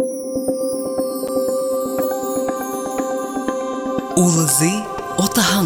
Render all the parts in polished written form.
Улузы отахан.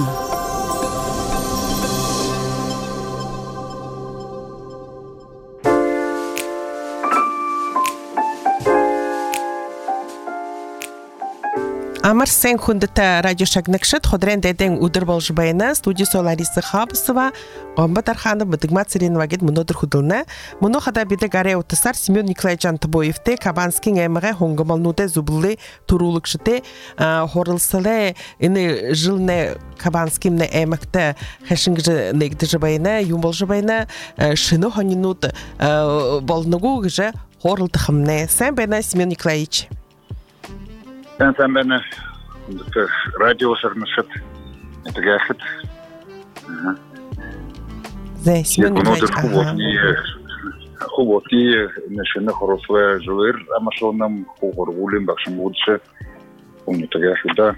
Амар сэн хүндэт радио шагнагшид ходрын дэдэн өдөр болж байна. Студио Солариса Хабсова гомбод архаанд мдэгмат Сиринвагид өнөөдөр хөдөлнө. Мөнөө хада бидэг арай утасаар Семен Николаевич Антабоевтэй Кабанскийн аймагын хонгомолнуудад зүблээ төрүүлэгчтэй хоролцолоо энэ жилнэ Кабанскийн аймагт хашингж нэгдэж байна. Юм болж байна. Шинэ хонинууд болногоо гэж хоролдох юмнэ. Сайн байна Семен Николаевич. Sen bana radyo sarmışat. Etgahit. Семен Николаевич. Хуботи нешене хорошо живер, ама шо нам хургулим башым удше. Унтагахида.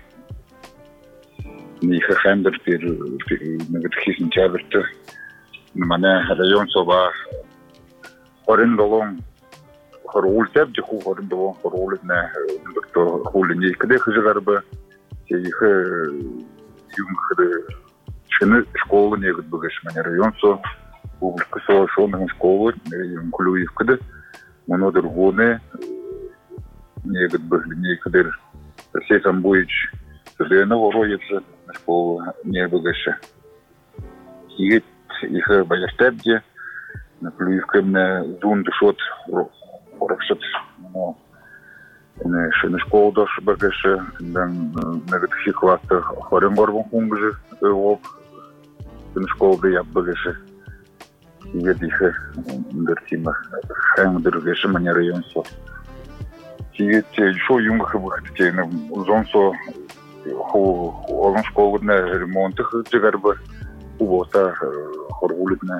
Ни хэмдер пир негатхисин чаберт. Мана район соба орен долон хорултап диху хорын долон хорулна то хулни кде хжигарба их юм хд шины школы негд бүгеш мана район со публика со шоның школы юм клуев кде моно другоне негд бүгне кдер сесам буич сдена вороется школы не бүгеш их баястабде на клуевкамна дун душот Оркшат, но не шины школу дош багаше, дан негативі класти хорен горбон хунгже, оп, шины школу де яб багаше, є дихе дертіма, хем дергеше мені районсо. Є те, що юнга хабахтите, на зонсо, олон школу на ремонтах джигарба, убота хоргулитне,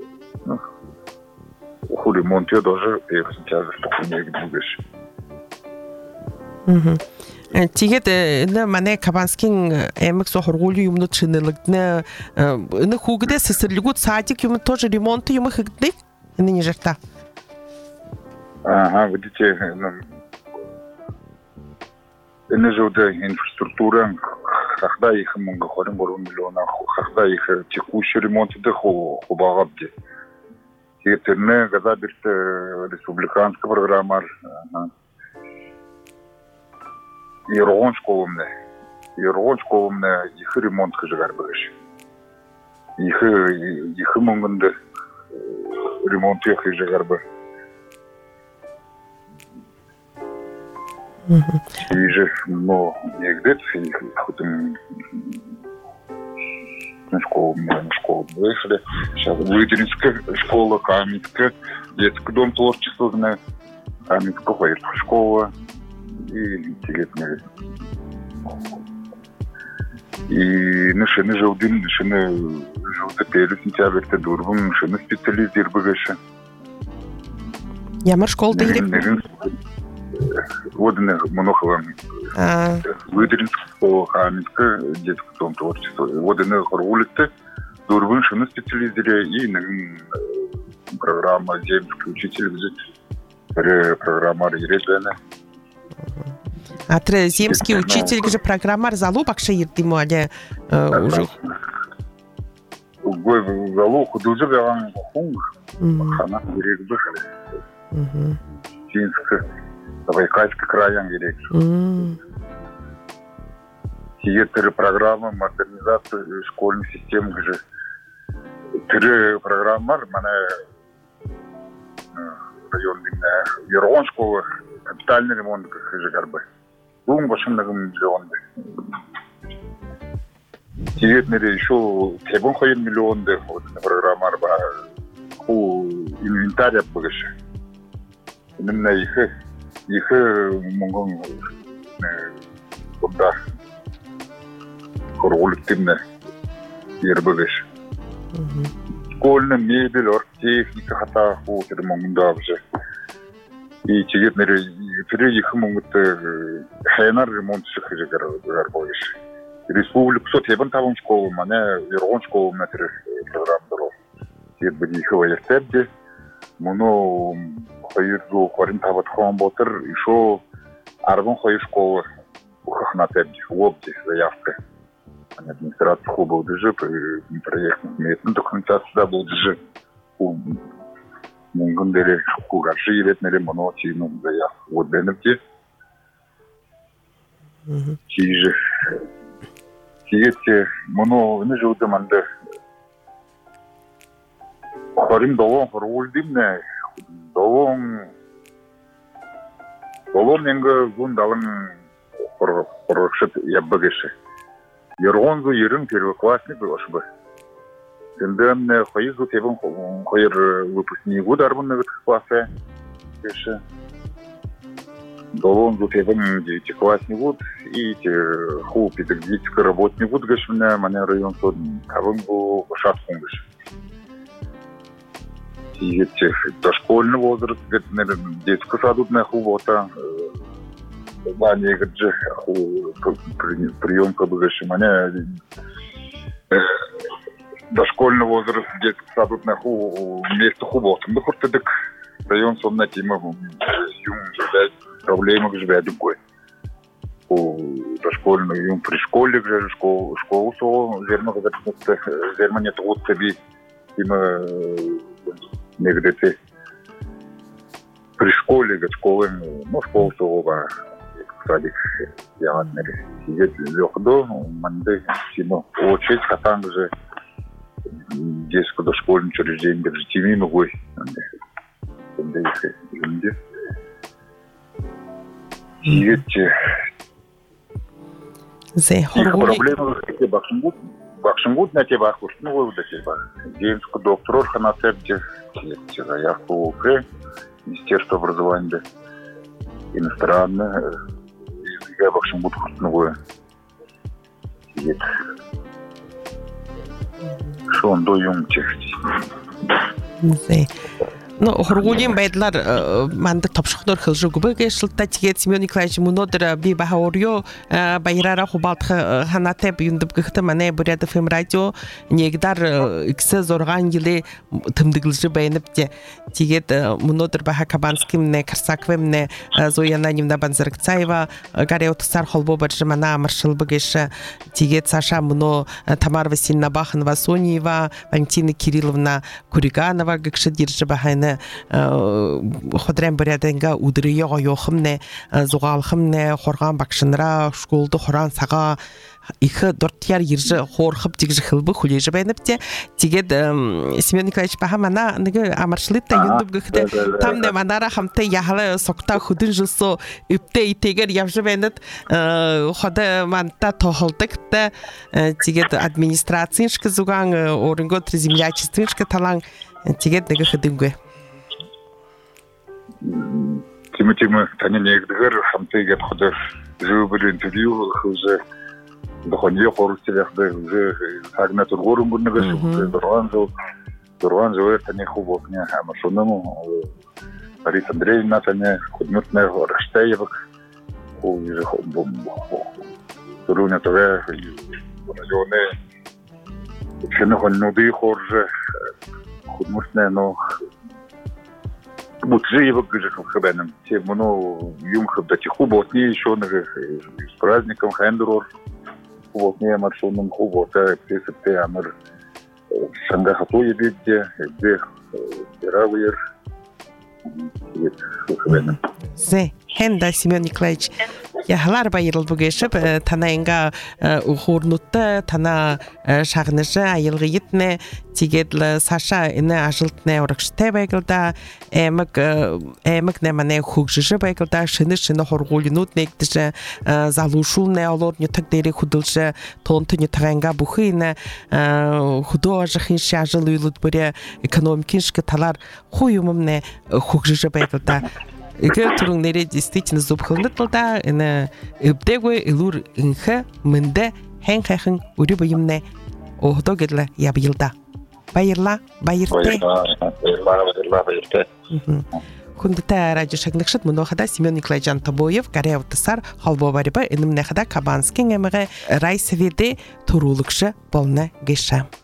ремонтия даже сейчас не губишь. Тэгээд энэ манай Кабанскийн аймаг со хоргуулийн юмнууд шинэлэгдэнэ. Энэ хүүгдээ сэсэрлэгүүд садик юм тоже ремонт юм хийгдэнэ. Энэ не жарта. Ага, видите, энэ жодэ инфраструктура когда их много хорин миллиона, когда их текущий ремонт да хубагабди. Тиетерне газабирт республиканская программа Ирон школумне их ремонт хажгарбыш. Их мөнгөнд ремонт хажгарбы. И же, но негде их хотим школу вышли. Сейчас Выдеринская школа, Каменская, детский дом творчества, Каменская школа и интересные. И нашины желдин, нашины желтопели сентябрь-то дурбом, нашины специализировались. Ямар школ дейреп? Водные Моноховым. Выдеринская школа, Каменская, детский дом творчества. Водные Хорвулиты, дурбом, нашины специализировались. И программа «Земский учитель», программа «Ерезена». А земский учитель же программар залу бакша ердимо але уже залу художник яван хунг хана керек бахали Финская Байкальский краян керек тиетер программа модернизации школьной системы же тире программар мана районная Ерон школа капитальный ремонт как же гарбы Бум башындагым миллионды. Тиетнере еще тебон хоен миллионды программар ба. Ху инвентарь багыш. Именно их монгон буда. Хорултимне ербагыш. Школьный мебель, оргтехника хата ху тэр монгонда бже. И тиетнере их могут хайнар ремонт шихры гарбоиш. Республика со тебен табын школу, мане Ерон школу на программдыру. Тиет бди их ваерстебде. Моно хайырду хорин табат хон ботыр, ишо арбон хой школы ухахнатеб лобди заявка. Администрация был даже проект местной документации был даже мунгандere кураши ретнере монотину заявка. Вот бенефти. Тиже тиете моно не живут манде. Харим долон хорулдимне долон ненге гундалын хоршет яббагеше. Ергонзу ерин первоклассник болошбы. Тендемне хайзу тебен хайр выпускнику дарбын классе. Кеше. Долонзу тебен девятиклассник и ху педагогический работник гешне мане район сод табын бу шаткунгеш. Тиете дошкольный возраст, детский садут на хубота. Ваня гдже прием кабыгаши мане дошкольный возраст, детский садут на ху вместе хубота. Мы хоть так район сод на тема юм живет проблемы живет другой. Дошкольный юм при школе гже школу со зерно когда зерно нет вот себе тема негде при школе школы ну школу того садик я не лёгко манды тему учить хатан же детское дошкольное учреждение в Тими могу проблемы какие бакшингут на тебя хустну до тебя детский доктор ханацепте заявку в Министерство образования иностранное я бакшингут хустну что он до юмче Ну, хоргуулын байдлаар манд товшхоноор хөлж өгбөг шилтэ тэгээд Семен Николаевич өнөөдөр би бахаурё баяраараа хубалдах ханаатай биюндв гэхдээ манай Бурятов FM радио нэгдэр x6 жилийн тэмдэглэж байна бтэ. Тэгээд өнөөдөр баха Кабанскимне Карсаквемне Зояна Нивна Банзаргцаева Гареутсар холбоо барж манай маршалбыгеш тэгээд Саша Муно Тамара Васильевна Баханова Сонеева Валентина Кирилловна Куриганова гэгш дирж бахайна ходрен баряденга удрыйга ёхымне зугалхымне хорган бакшынра школды хоран сага их дортяр ирже хорхып тигж хылбы хулеж байнапте тигед Семен Николаевич бахамана неге амаршлытта юндуб гөхдө тамне манара хамте яхла сокта худын жусо үпте итегер явж байнат хода манта тохолдыкта тигед администрацийшка зуган оронгот землячествышка талан тигед неге хыдынгө Тима тани негдгэр хамтыг ходор зөвөр интервью уже дохонье хорустелэхдэ уже агна тургорун гүнэгээс дөрван зөөр таны хубокня машинаму Борис Андреевна таны худмутная Раштаевак уже Руна таве районе ченохоннуды хорже худмутная но Муджиева гжихов хабаном. Те моно юм хабдати хубот не еще на с праздником хендерор. Хубот не маршрутным хубота пресепте амер шангахату ебите где равир. Зе хенда Семен Николаевич яхлар байрал бугешеп танаинга ухурнутта тана шагныжа айылгы етне тигедл Саша ине ажылтне оракште байгылда эмик немане хугжыжы байгылда шыны хоргулинут нектиже залушулне олор нютак дери худылжы тонтыны таганга бухыне художахин шажыл уйлут буре экономикиншке талар хуюмумне хугжыжы байгылда Игэр турун нэрэ действительно зубхылнат болда энэ эвдэгвэ илур инхэ мэндэ хэн хайхан үрэ буймнэ охдо гэдлэ ябилда баярла баяртэй хүндтэй радио шагнагчд мөн хада Семен Николаевич Тобоев Гареутсар холбоо бариба энэмнэ хада Кабанскин эмгэ райсведе туруулагш болна гэша